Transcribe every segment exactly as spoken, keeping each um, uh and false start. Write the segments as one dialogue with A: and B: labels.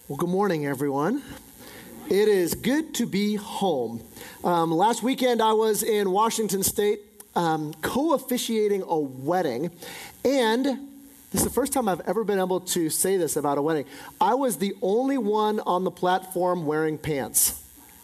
A: Well, good morning, everyone. It is good to be home. Um, last weekend, I was in Washington State um, co-officiating a wedding, and this is the first time I've ever been able to say this about a wedding. I was the only one on the platform wearing pants.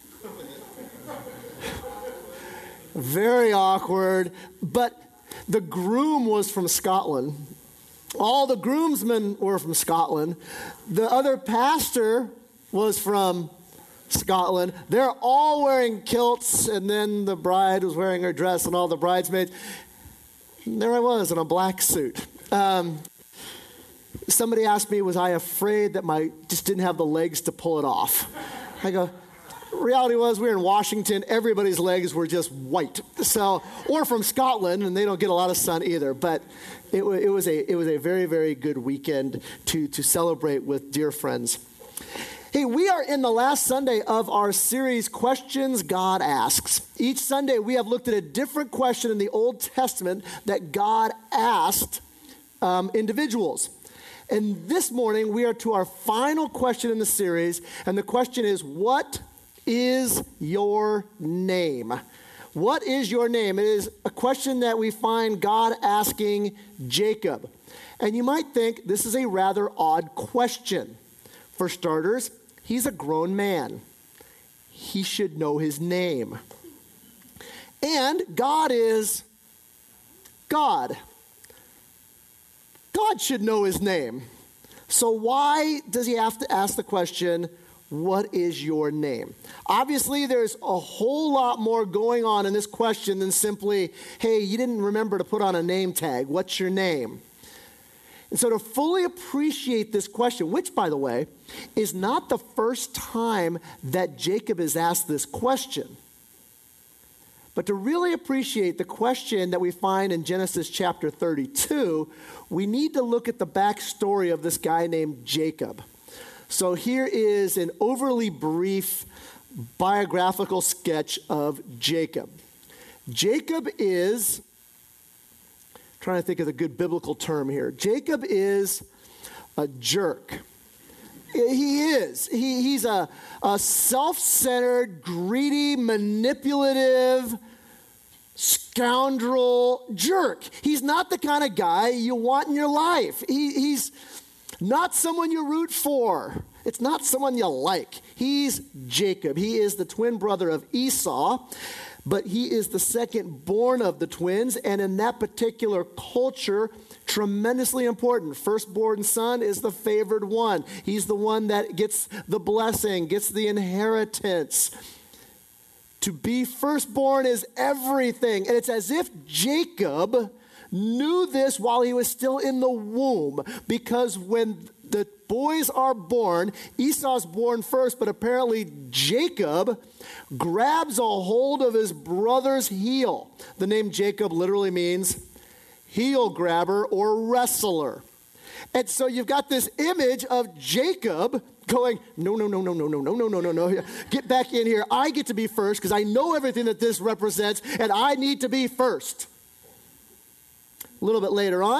A: Very awkward, but the groom was from Scotland. All the groomsmen were from Scotland. The other pastor was from Scotland. They're all wearing kilts, and then the bride was wearing her dress, and all the bridesmaids. And there I was in a black suit. Um, somebody asked me, was I afraid that my just didn't have the legs to pull it off? I go, reality was we were in Washington. Everybody's legs were just white. So, or from Scotland, and they don't get a lot of sun either. But it, it was a it was a very, very good weekend to to celebrate with dear friends. Hey, we are in the last Sunday of our series, Questions God Asks. Each Sunday, we have looked at a different question in the Old Testament that God asked um, individuals. And this morning, we are to our final question in the series, and the question is, what is your name? What is your name? It is a question that we find God asking Jacob. And you might think this is a rather odd question. For starters, he's a grown man. He should know his name. And God is God. God should know his name. So why does he have to ask the question, what is your name? Obviously, there's a whole lot more going on in this question than simply, hey, you didn't remember to put on a name tag. What's your name? And so to fully appreciate this question, which, by the way, is not the first time that Jacob is asked this question, but to really appreciate the question that we find in Genesis chapter thirty-two, we need to look at the backstory of this guy named Jacob. So here is an overly brief biographical sketch of Jacob. Jacob is, trying to think of the good biblical term here. Jacob is a jerk. He is. He, he's a, a self-centered, greedy, manipulative, scoundrel jerk. He's not the kind of guy you want in your life. He, he's not someone you root for. It's not someone you like. He's Jacob. He is the twin brother of Esau, but he is the second born of the twins, and in that particular culture, tremendously important. Firstborn son is the favored one. He's the one that gets the blessing, gets the inheritance. To be firstborn is everything, and it's as if Jacob knew this while he was still in the womb, because when the boys are born, Esau's born first, but apparently Jacob grabs a hold of his brother's heel. The name Jacob literally means heel grabber or wrestler. And so you've got this image of Jacob going, no, no, no, no, no, no, no, no, no, no, no. Get back in here. I get to be first because I know everything that this represents, and I need to be first. A little bit later on,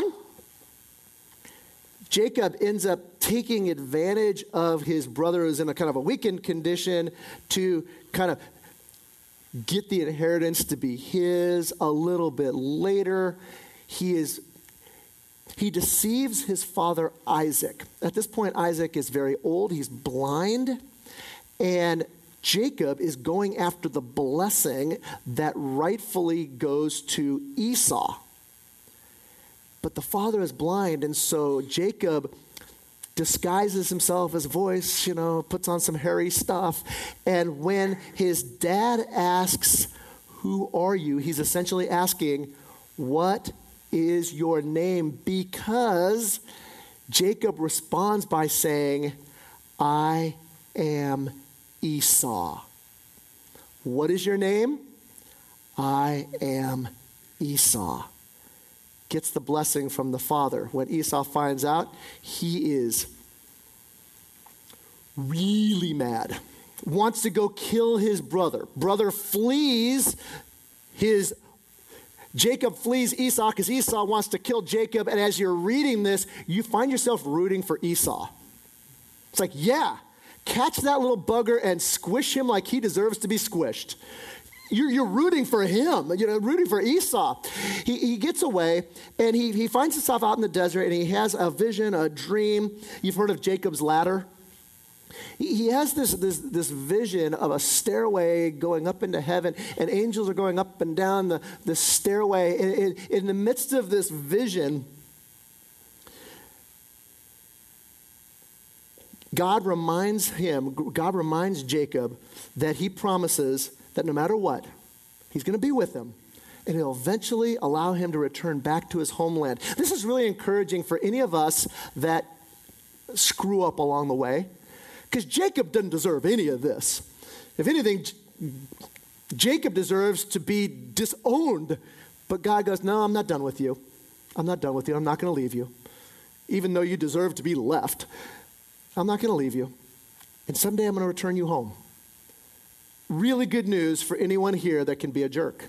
A: Jacob ends up taking advantage of his brother who's in a kind of a weakened condition to kind of get the inheritance to be his. A little bit later, he is he deceives his father Isaac. At this point, Isaac is very old. He's blind. And Jacob is going after the blessing that rightfully goes to Esau. But the father is blind, and so Jacob disguises himself as a voice, you know, puts on some hairy stuff. And when his dad asks, who are you? He's essentially asking, what is your name? Because Jacob responds by saying, I am Esau. What is your name? I am Esau. Gets the blessing from the father. When Esau finds out, he is really mad. Wants to go kill his brother. Brother flees his Jacob flees Esau because Esau wants to kill Jacob. And as you're reading this, you find yourself rooting for Esau. It's like, yeah, catch that little bugger and squish him like he deserves to be squished. You're, you're rooting for him, you know, rooting for Esau. He, he gets away, and he, he finds himself out in the desert, and he has a vision, a dream. You've heard of Jacob's ladder. He, he has this, this, this vision of a stairway going up into heaven, and angels are going up and down the, the stairway. In, in, in the midst of this vision, God reminds him, God reminds Jacob that he promises that no matter what, he's going to be with him, and he'll eventually allow him to return back to his homeland. This is really encouraging for any of us that screw up along the way, because Jacob doesn't deserve any of this. If anything, J- Jacob deserves to be disowned, but God goes, no, I'm not done with you. I'm not done with you. I'm not going to leave you. Even though you deserve to be left, I'm not going to leave you. And someday I'm going to return you home. Really good news for anyone here that can be a jerk.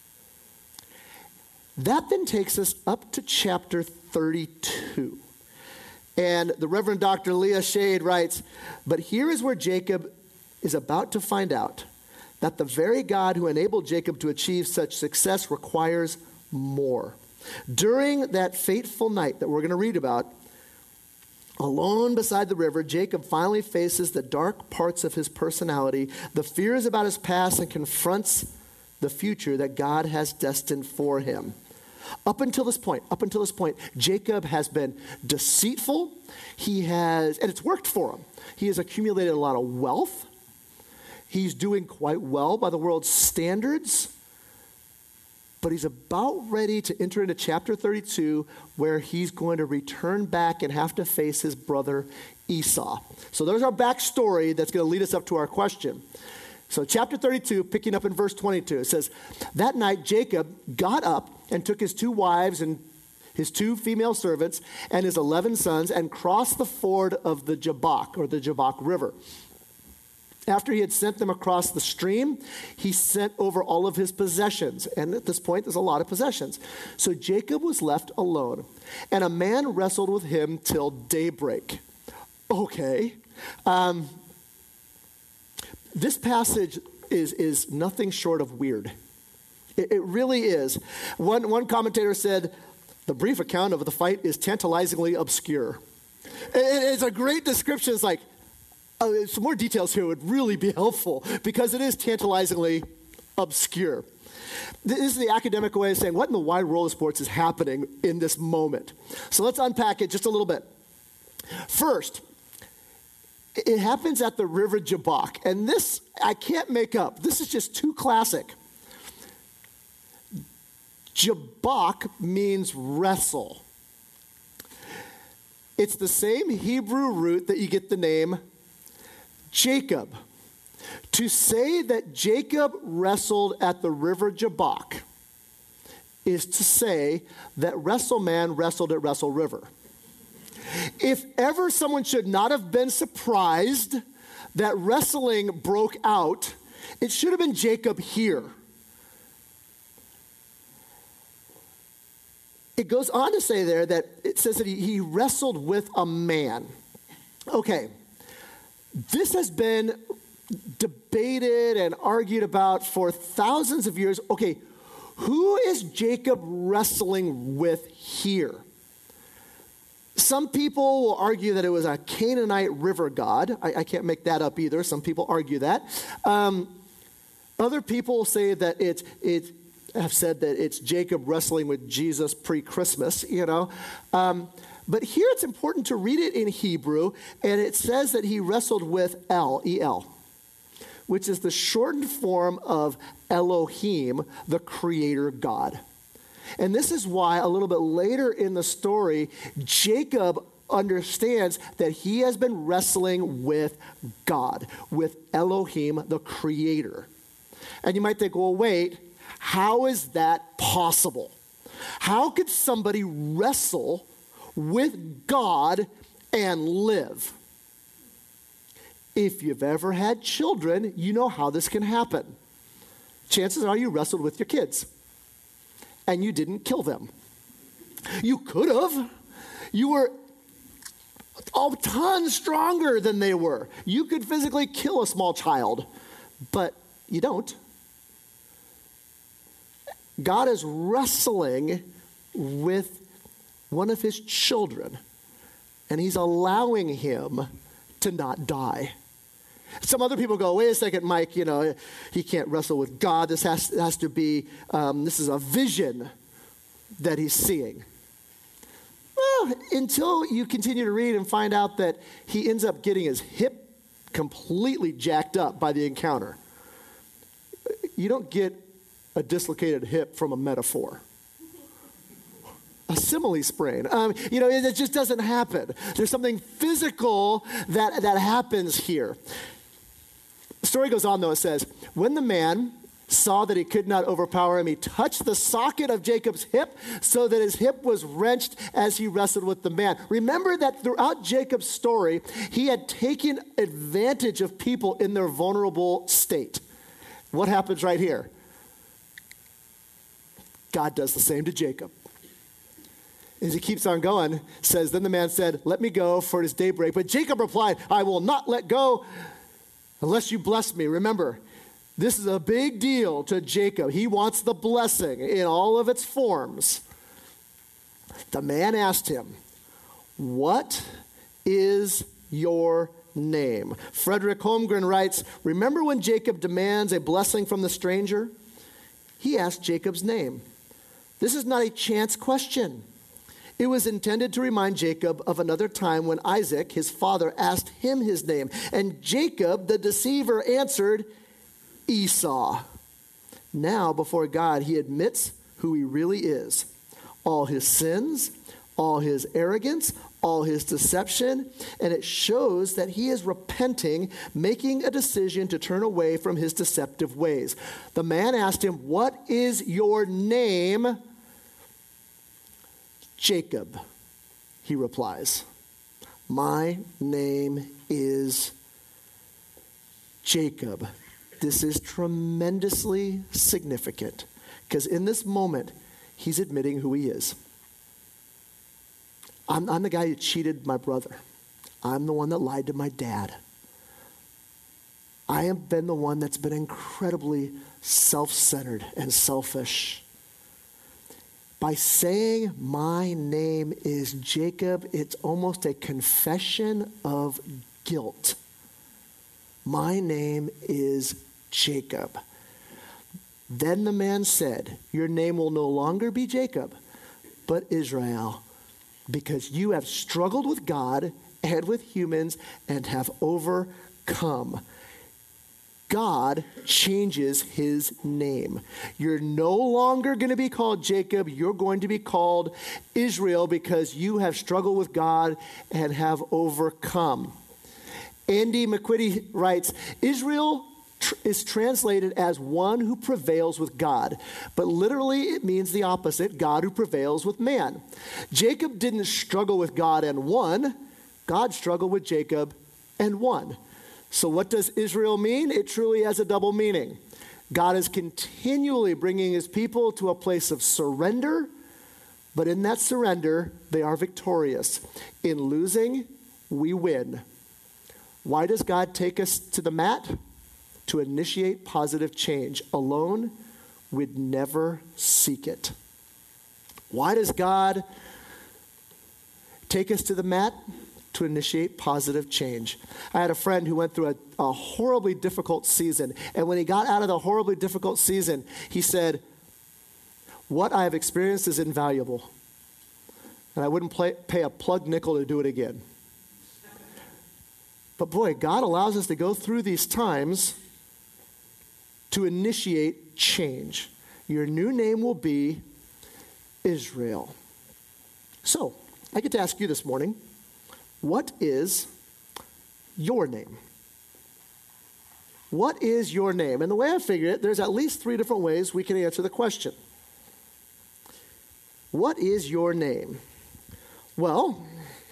A: That then takes us up to chapter thirty-two. And the Reverend Doctor Leah Shade writes, but here is where Jacob is about to find out that the very God who enabled Jacob to achieve such success requires more. During that fateful night that we're going to read about, alone beside the river, Jacob finally faces the dark parts of his personality, the fears about his past, and confronts the future that God has destined for him. Up until this point, up until this point, Jacob has been deceitful. He has, and it's worked for him. He has accumulated a lot of wealth. He's doing quite well by the world's standards. But he's about ready to enter into chapter thirty-two, where he's going to return back and have to face his brother Esau. So there's our backstory that's going to lead us up to our question. So chapter thirty-two, picking up in verse twenty-two, it says, that night Jacob got up and took his two wives and his two female servants and his eleven sons and crossed the ford of the Jabbok, or the Jabbok River. After he had sent them across the stream, he sent over all of his possessions. And at this point, there's a lot of possessions. So Jacob was left alone, and a man wrestled with him till daybreak. Okay. Um, this passage is, is nothing short of weird. It, it really is. One, one commentator said, the brief account of the fight is tantalizingly obscure. It, it's a great description. It's like, Uh, some more details here would really be helpful because it is tantalizingly obscure. This is the academic way of saying what in the wide world of sports is happening in this moment. So let's unpack it just a little bit. First, it happens at the river Jabbok. And this, I can't make up. This is just too classic. Jabbok means wrestle. It's the same Hebrew root that you get the name Jacob. To say that Jacob wrestled at the river Jabbok is to say that WrestleMan wrestled at Wrestle River. If ever someone should not have been surprised that wrestling broke out, it should have been Jacob here. It goes on to say there that it says that he, he wrestled with a man. Okay. This has been debated and argued about for thousands of years. Okay, who is Jacob wrestling with here? Some people will argue that it was a Canaanite river god. I, I can't make that up either. Some people argue that. Um, other people say that it's, it have said that it's Jacob wrestling with Jesus pre-Christmas, you know. Um, But here it's important to read it in Hebrew, and it says that he wrestled with El, E L, which is the shortened form of Elohim, the creator God. And this is why a little bit later in the story, Jacob understands that he has been wrestling with God, with Elohim, the creator. And you might think, well, wait, how is that possible? How could somebody wrestle with God and live? If you've ever had children, you know how this can happen. Chances are you wrestled with your kids and you didn't kill them. You could have. You were a ton stronger than they were. You could physically kill a small child, but you don't. God is wrestling with one of his children, and he's allowing him to not die. Some other people go, wait a second, Mike, you know, he can't wrestle with God. This has, has to be, um, this is a vision that he's seeing. Well, until you continue to read and find out that he ends up getting his hip completely jacked up by the encounter. You don't get a dislocated hip from a metaphor. A simile sprain. Um, you know, it, it just doesn't happen. There's something physical that, that happens here. The story goes on, though. It says, when the man saw that he could not overpower him, he touched the socket of Jacob's hip so that his hip was wrenched as he wrestled with the man. Remember that throughout Jacob's story, he had taken advantage of people in their vulnerable state. What happens right here? God does the same to Jacob. As he keeps on going, says, then the man said, let me go, for it is daybreak. But Jacob replied, I will not let go unless you bless me. Remember, this is a big deal to Jacob. He wants the blessing in all of its forms. The man asked him, what is your name? Frederick Holmgren writes, remember when Jacob demands a blessing from the stranger? He asked Jacob's name. This is not a chance question. It was intended to remind Jacob of another time when Isaac, his father, asked him his name. And Jacob, the deceiver, answered, Esau. Now, before God, he admits who he really is. All his sins, all his arrogance, all his deception, and it shows that he is repenting, making a decision to turn away from his deceptive ways. The man asked him, what is your name? Jacob, he replies. My name is Jacob. This is tremendously significant because in this moment, he's admitting who he is. I'm, I'm the guy who cheated my brother. I'm the one that lied to my dad. I have been the one that's been incredibly self-centered and selfish. By saying my name is Jacob, it's almost a confession of guilt. My name is Jacob. Then the man said, your name will no longer be Jacob, but Israel, because you have struggled with God and with humans and have overcome. God changes his name. You're no longer going to be called Jacob. You're going to be called Israel because you have struggled with God and have overcome. Andy McQuitty writes, Israel tr- is translated as one who prevails with God, but literally it means the opposite, God who prevails with man. Jacob didn't struggle with God and won. God struggled with Jacob and won. So what does Israel mean? It truly has a double meaning. God is continually bringing his people to a place of surrender, but in that surrender, they are victorious. In losing, we win. Why does God take us to the mat? To initiate positive change. Alone, we'd never seek it. Why does God take us to the mat? To initiate positive change. I had a friend who went through a, a horribly difficult season. And when he got out of the horribly difficult season, he said, what I have experienced is invaluable. And I wouldn't play, pay a plug nickel to do it again. But boy, God allows us to go through these times to initiate change. Your new name will be Israel. So, I get to ask you this morning, what is your name? What is your name? And the way I figure it, there's at least three different ways we can answer the question. What is your name? Well,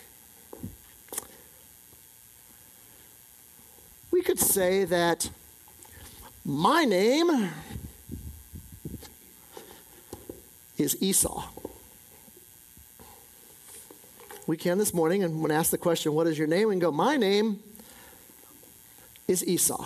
A: we could say that my name is Esau. we can this morning, and when asked the question, what is your name? We can go, my name is Esau.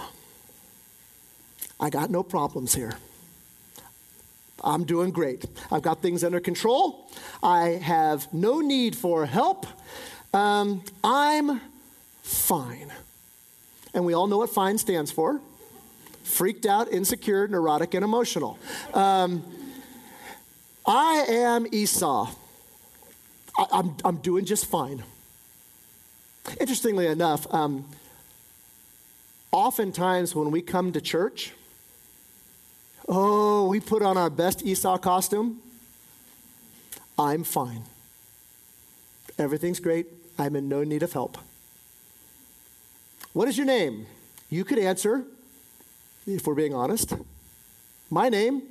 A: I got no problems here. I'm doing great. I've got things under control. I have no need for help. Um, I'm fine. And we all know what FINE stands for. Freaked out, insecure, neurotic, and emotional. Um, I am Esau. I, I'm, I'm doing just fine. Interestingly enough, um, oftentimes when we come to church, oh, we put on our best Esau costume. I'm fine. Everything's great. I'm in no need of help. What is your name? You could answer, if we're being honest. My name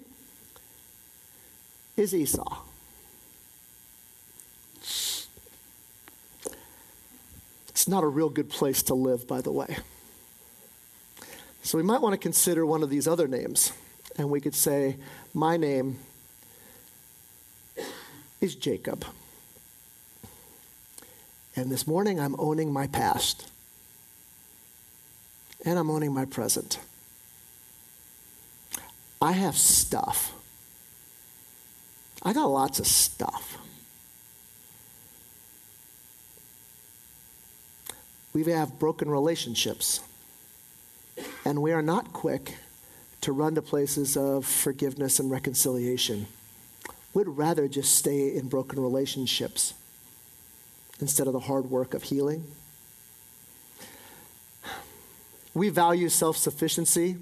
A: is Esau. It's not a real good place to live, by the way. So we might want to consider one of these other names. And we could say, my name is Jacob. And this morning I'm owning my past. And I'm owning my present. I have stuff. I got lots of stuff. We have broken relationships. And we are not quick to run to places of forgiveness and reconciliation. We'd rather just stay in broken relationships instead of the hard work of healing. We value self-sufficiency.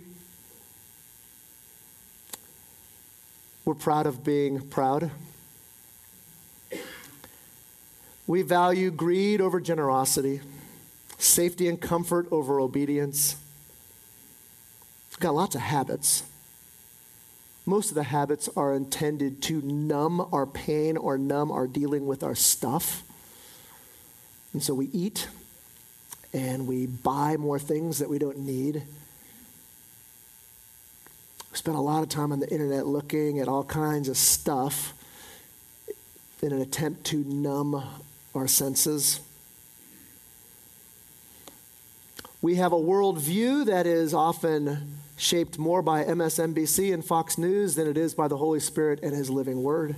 A: We're proud of being proud. We value greed over generosity, safety and comfort over obedience. We've got lots of habits. Most of the habits are intended to numb our pain or numb our dealing with our stuff. And so we eat and we buy more things that we don't need. We spend a lot of time on the internet looking at all kinds of stuff in an attempt to numb our senses. We have a worldview that is often shaped more by M S N B C and Fox News than it is by the Holy Spirit and His living Word.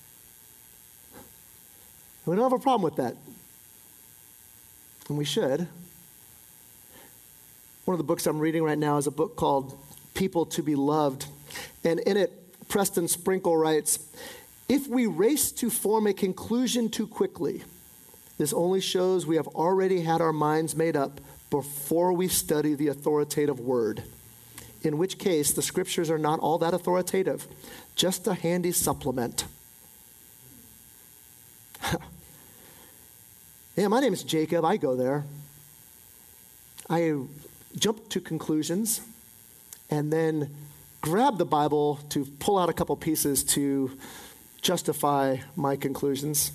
A: We don't have a problem with that. And we should. One of the books I'm reading right now is a book called People to be Loved. And in it, Preston Sprinkle writes, if we race to form a conclusion too quickly, this only shows we have already had our minds made up before we study the authoritative word, in which case the scriptures are not all that authoritative, just a handy supplement. Yeah, my name is Jacob. I go there. I jump to conclusions and then grab the Bible to pull out a couple pieces to justify my conclusions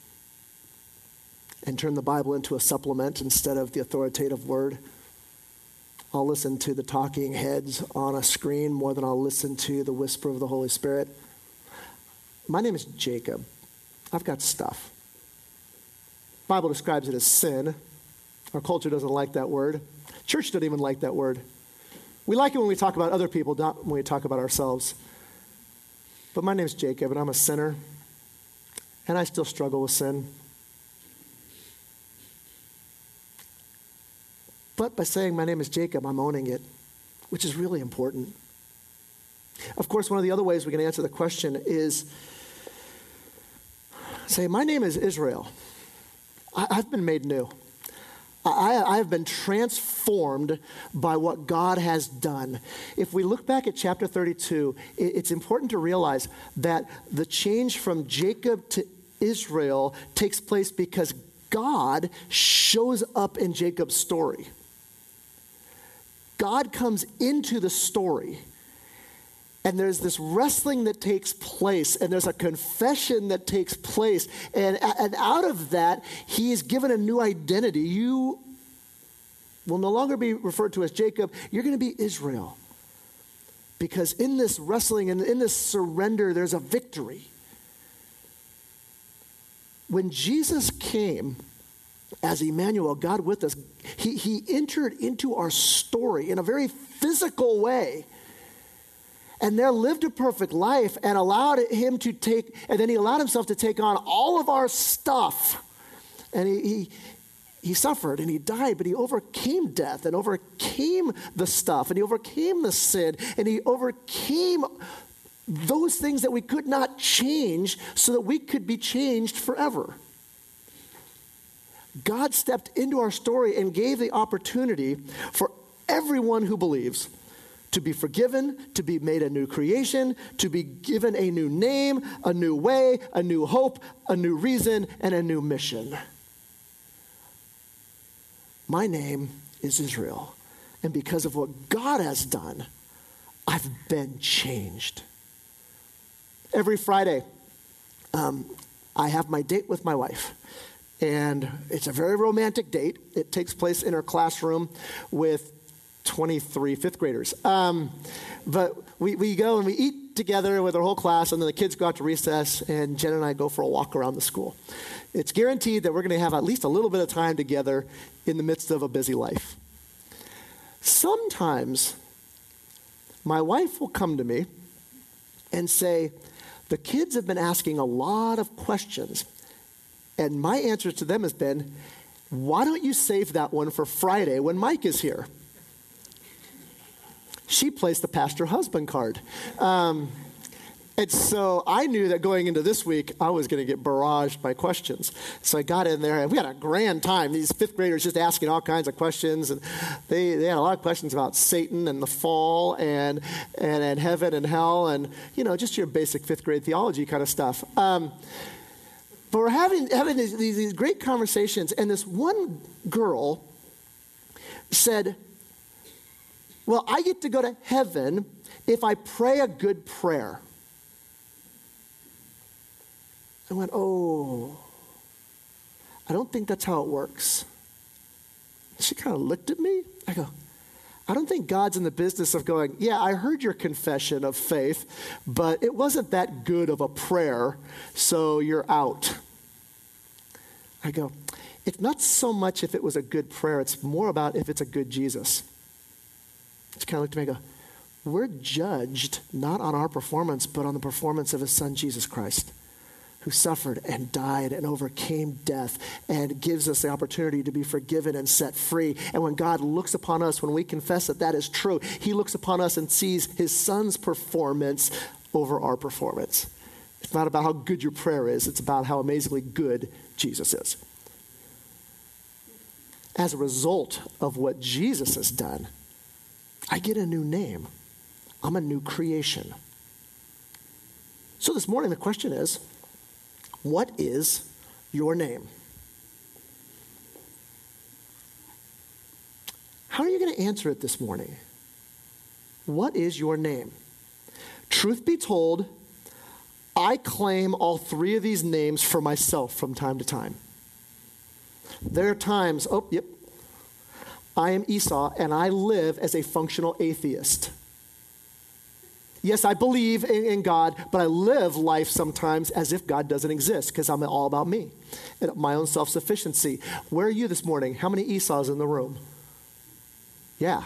A: and turn the Bible into a supplement instead of the authoritative word. I'll listen to the talking heads on a screen more than I'll listen to the whisper of the Holy Spirit. My name is Jacob. I've got stuff. The Bible describes it as sin. Our culture doesn't like that word. Church doesn't even like that word. We like it when we talk about other people, not when we talk about ourselves. But my name is Jacob, and I'm a sinner, and I still struggle with sin. But by saying my name is Jacob, I'm owning it, which is really important. Of course, one of the other ways we can answer the question is say, my name is Israel. I, I've been made new. I, I have been transformed by what God has done. If we look back at chapter thirty-two, it, it's important to realize that the change from Jacob to Israel takes place because God shows up in Jacob's story. God comes into the story, and there's this wrestling that takes place, and there's a confession that takes place, and, and out of that, he is given a new identity. You will no longer be referred to as Jacob. You're going to be Israel, because in this wrestling and in this surrender, there's a victory. when Jesus came as Emmanuel, God with us, he, he entered into our story in a very physical way. And there lived a perfect life and allowed him to take, and then he allowed himself to take on all of our stuff. And he, he, he suffered and he died, but he overcame death and overcame the stuff, and he overcame the sin, and he overcame those things that we could not change so that we could be changed forever. God stepped into our story and gave the opportunity for everyone who believes to be forgiven, to be made a new creation, to be given a new name, a new way, a new hope, a new reason, and a new mission. My name is Israel, and because of what God has done, I've been changed. Every Friday, um, I have my date with my wife. And it's a very romantic date. It takes place in her classroom with twenty-three fifth graders. Um, but we, we go and we eat together with our whole class, and then the kids go out to recess, and Jen and I go for a walk around the school. It's guaranteed that we're going to have at least a little bit of time together in the midst of a busy life. Sometimes my wife will come to me and say, the kids have been asking a lot of questions. And my answer to them has been, why don't you save that one for Friday when Mike is here? She plays the pastor husband card. Um, and so I knew that going into this week, I was going to get barraged by questions. So I got in there, and we had a grand time. These fifth graders just asking all kinds of questions. And they, they had a lot of questions about Satan and the fall and, and, and heaven and hell and, you know, just your basic fifth grade theology kind of stuff. Um But we're having, having these, these great conversations, and this one girl said, well, I get to go to heaven if I pray a good prayer. I went, oh, I don't think that's how it works. She kind of looked at me. I go, I don't think God's in the business of going, yeah, I heard your confession of faith, but it wasn't that good of a prayer, so you're out. I go, it's not so much if it was a good prayer, it's more about if it's a good Jesus. She kind of looked at me and go, we're judged not on our performance, but on the performance of his son, Jesus Christ, who suffered and died and overcame death and gives us the opportunity to be forgiven and set free. And when God looks upon us, when we confess that that is true, he looks upon us and sees his son's performance over our performance. It's not about how good your prayer is. It's about how amazingly good Jesus is. As a result of what Jesus has done, I get a new name. I'm a new creation. So this morning the question is, what is your name? How are you going to answer it this morning? What is your name? Truth be told, I claim all three of these names for myself from time to time. There are times, oh, yep, I am Esau, and I live as a functional atheist. Yes, I believe in, in God, but I live life sometimes as if God doesn't exist because I'm all about me and my own self-sufficiency. Where are you this morning? How many Esau's in the room? Yeah.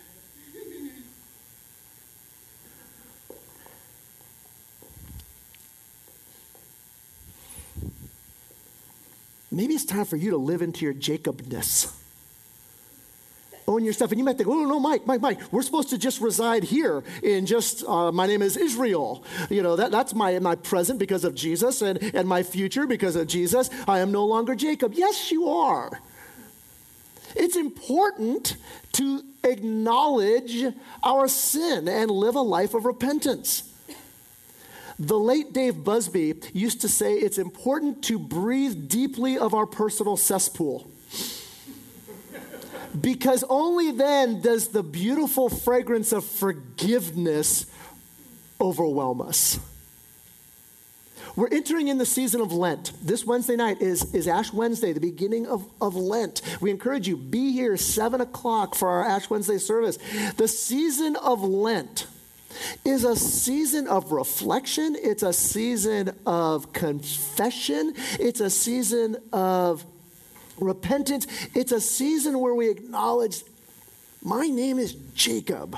A: Maybe it's time for you to live into your Jacobness. Own your stuff. And you might think, oh, no, Mike, Mike, Mike, we're supposed to just reside here in just, uh, my name is Israel. You know, that, that's my, my present because of Jesus and, and my future because of Jesus. I am no longer Jacob. Yes, you are. It's important to acknowledge our sin and live a life of repentance. The late Dave Busby used to say it's important to breathe deeply of our personal cesspool. Because only then does the beautiful fragrance of forgiveness overwhelm us. We're entering in the season of Lent. This Wednesday night is, is Ash Wednesday, the beginning of, of Lent. We encourage you, be here seven o'clock for our Ash Wednesday service. The season of Lent is a season of reflection. It's a season of confession. It's a season of repentance. It's a season where we acknowledge, my name is Jacob.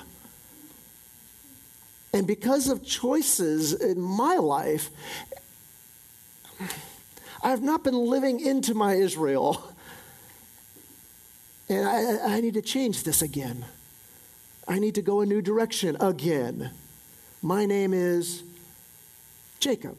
A: And because of choices in my life, I have not been living into my Israel. And I, I need to change this again. I need to go a new direction again. My name is Jacob.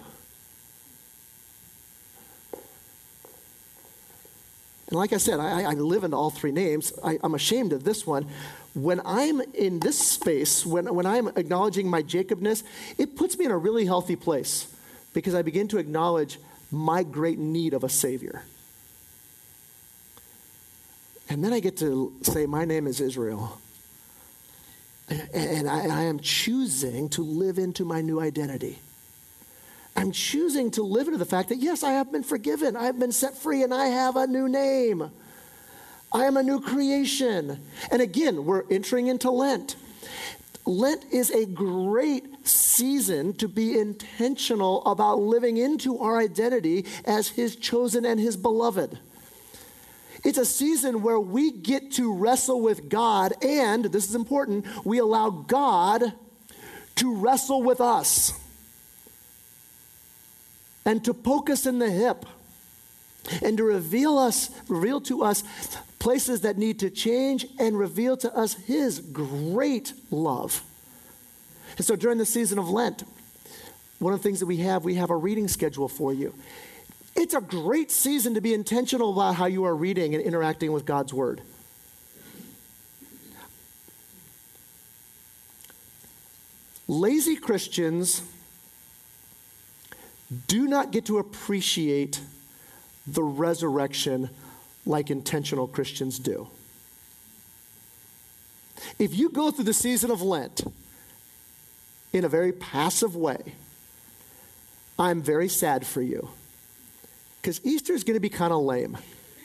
A: And like I said, I, I live into all three names. I, I'm ashamed of this one. When I'm in this space, when, when I'm acknowledging my Jacobness, it puts me in a really healthy place because I begin to acknowledge my great need of a Savior. And then I get to say, my name is Israel. And I, I am choosing to live into my new identity. I'm choosing to live into the fact that, yes, I have been forgiven. I have been set free, and I have a new name. I am a new creation. And again, we're entering into Lent. Lent is a great season to be intentional about living into our identity as his chosen and his beloved. It's a season where we get to wrestle with God, and, this is important, we allow God to wrestle with us and to poke us in the hip and to reveal us, reveal to us places that need to change and reveal to us his great love. And so during the season of Lent, one of the things that we have, we have a reading schedule for you. It's a great season to be intentional about how you are reading and interacting with God's word. Lazy Christians do not get to appreciate the resurrection like intentional Christians do. If you go through the season of Lent in a very passive way, I'm very sad for you. Because Easter is going to be kind of lame.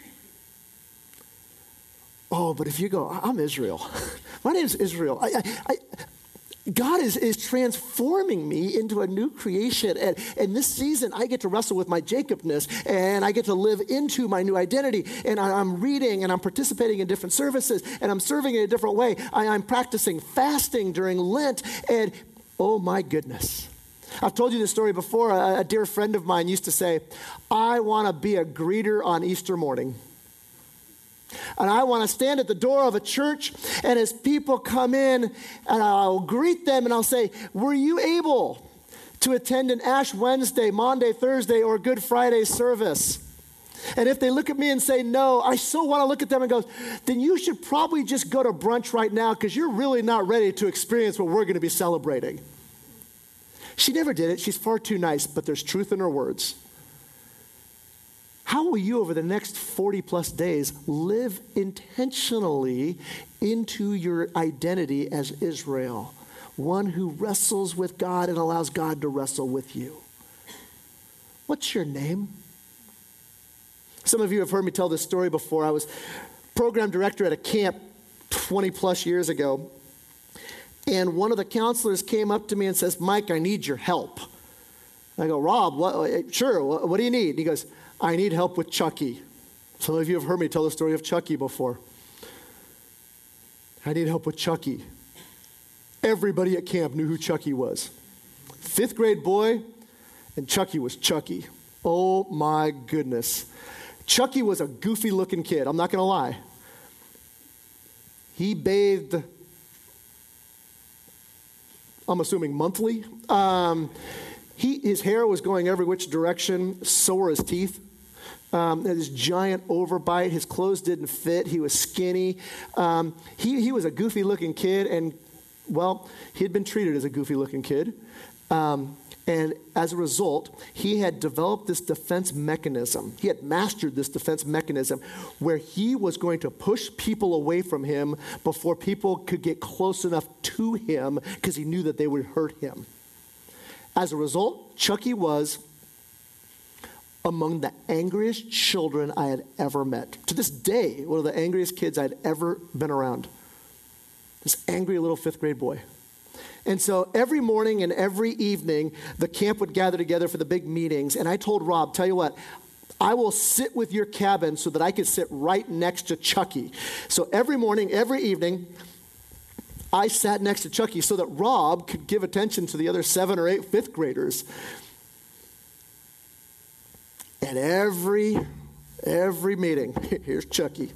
A: Oh, but if you go, I'm Israel. My name is Israel. I, I, I, God is, is transforming me into a new creation. And, and this season, I get to wrestle with my Jacobness. And I get to live into my new identity. And I, I'm reading and I'm participating in different services. And I'm serving in a different way. I, I'm practicing fasting during Lent. And oh my goodness. I've told you this story before. A, a dear friend of mine used to say, I want to be a greeter on Easter morning. And I want to stand at the door of a church, and as people come in, and I'll greet them, and I'll say, were you able to attend an Ash Wednesday, Maundy, Thursday, or Good Friday service? And if they look at me and say no, I so want to look at them and go, then you should probably just go to brunch right now because you're really not ready to experience what we're going to be celebrating. She never did it. She's far too nice, but there's truth in her words. How will you over the next forty plus days live intentionally into your identity as Israel, one who wrestles with God and allows God to wrestle with you? What's your name? Some of you have heard me tell this story before. I was program director at a camp twenty plus years ago. And one of the counselors came up to me and says, Mike, I need your help. I go, Rob, what, sure, what, what do you need? And he goes, I need help with Chucky. Some of you have heard me tell the story of Chucky before. I need help with Chucky. Everybody at camp knew who Chucky was. Fifth grade boy, and Chucky was Chucky. Oh my goodness. Chucky was a goofy looking kid, I'm not going to lie. He bathed, I'm assuming monthly. Um, he, his hair was going every which direction, so were his teeth. Um, his giant overbite, his clothes didn't fit, he was skinny. Um, he, he was a goofy looking kid, and well, he had been treated as a goofy looking kid. Um, and as a result, he had developed this defense mechanism. He had mastered this defense mechanism where he was going to push people away from him before people could get close enough to him because he knew that they would hurt him. As a result, Chucky was among the angriest children I had ever met. To this day, one of the angriest kids I'd ever been around. This angry little fifth grade boy. And so every morning and every evening, the camp would gather together for the big meetings. And I told Rob, tell you what, I will sit with your cabin so that I could sit right next to Chucky. So every morning, every evening, I sat next to Chucky so that Rob could give attention to the other seven or eight fifth graders. And every, every meeting, here's Chucky.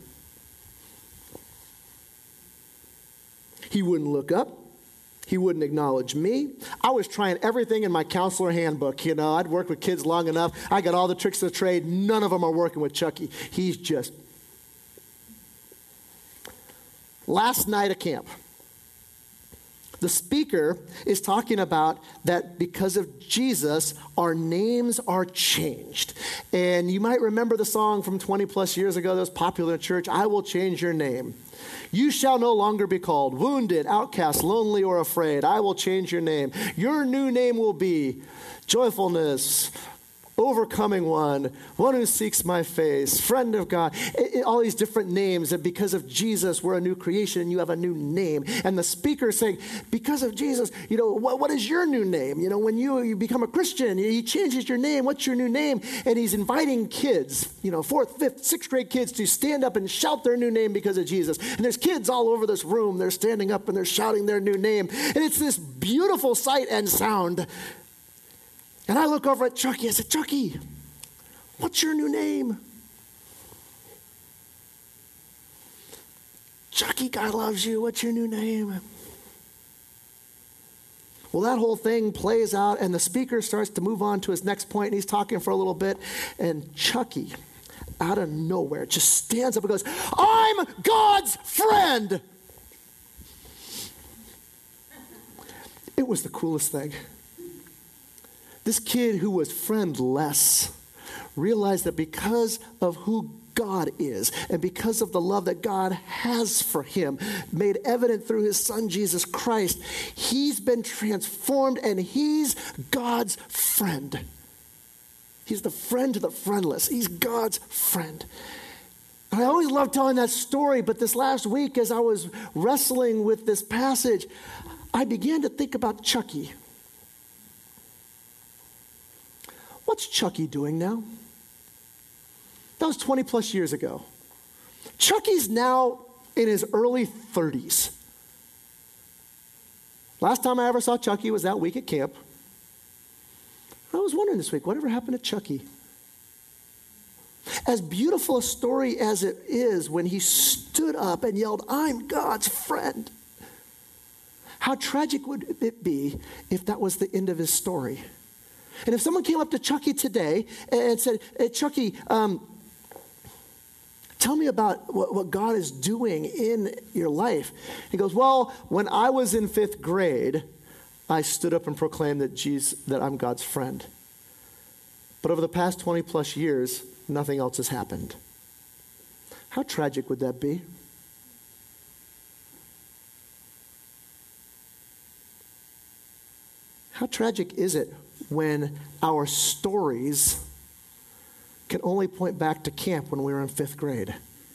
A: He wouldn't look up. He wouldn't acknowledge me. I was trying everything in my counselor handbook. You know, I'd worked with kids long enough. I got all the tricks of the trade. None of them are working with Chucky. He's just... Last night at camp, the speaker is talking about that because of Jesus, our names are changed. And you might remember the song from twenty plus years ago that was popular in church, I Will Change Your Name. You shall no longer be called wounded, outcast, lonely, or afraid. I will change your name. Your new name will be joyfulness, overcoming one, one who seeks my face, friend of God. It, it, all these different names that because of Jesus, we're a new creation and you have a new name. And the speaker is saying, because of Jesus, you know, what, what is your new name? You know, when you, you become a Christian, he changes your name. What's your new name? And he's inviting kids, you know, fourth, fifth, sixth grade kids to stand up and shout their new name because of Jesus. And there's kids all over this room. They're standing up and they're shouting their new name. And it's this beautiful sight and sound. And I look over at Chucky. I said, Chucky, what's your new name? Chucky, God loves you. What's your new name? Well, that whole thing plays out, and the speaker starts to move on to his next point, and he's talking for a little bit, and Chucky, out of nowhere, just stands up and goes, I'm God's friend. It was the coolest thing. This kid who was friendless realized that because of who God is and because of the love that God has for him, made evident through his son Jesus Christ, he's been transformed and he's God's friend. He's the friend to the friendless. He's God's friend. And I always love telling that story, but this last week as I was wrestling with this passage, I began to think about Chucky. What's Chucky doing now? That was twenty plus years ago. Chucky's now in his early thirties. Last time I ever saw Chucky was that week at camp. I was wondering this week, whatever happened to Chucky? As beautiful a story as it is when he stood up and yelled, I'm God's friend. How tragic would it be if that was the end of his story? And if someone came up to Chucky today and said, hey, Chucky, um, tell me about what, what God is doing in your life. He goes, well, when I was in fifth grade, I stood up and proclaimed that Jesus, that I'm God's friend. But over the past twenty plus years, nothing else has happened. How tragic would that be? How tragic is it when our stories can only point back to camp when we were in fifth grade?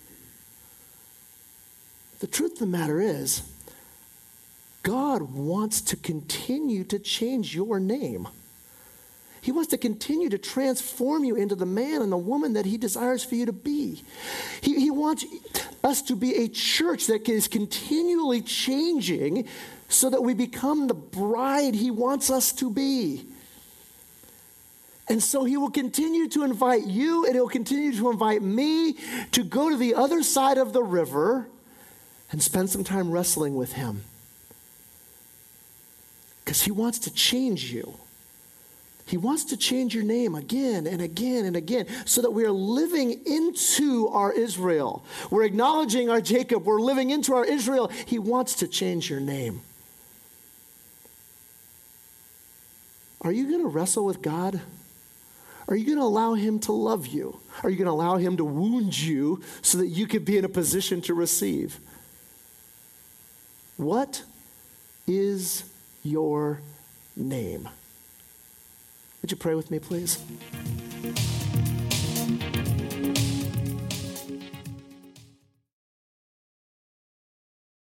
A: The truth of the matter is, God wants to continue to change your name. He wants to continue to transform you into the man and the woman that he desires for you to be. He, he wants us to be a church that is continually changing so that we become the bride he wants us to be. And so he will continue to invite you and he'll continue to invite me to go to the other side of the river and spend some time wrestling with him. Because he wants to change you. He wants to change your name again and again and again so that we are living into our Israel. We're acknowledging our Jacob. We're living into our Israel. He wants to change your name. Are you going to wrestle with God? Are you going to allow him to love you? Are you going to allow him to wound you so that you can be in a position to receive? What is your name? Would you pray with me, please?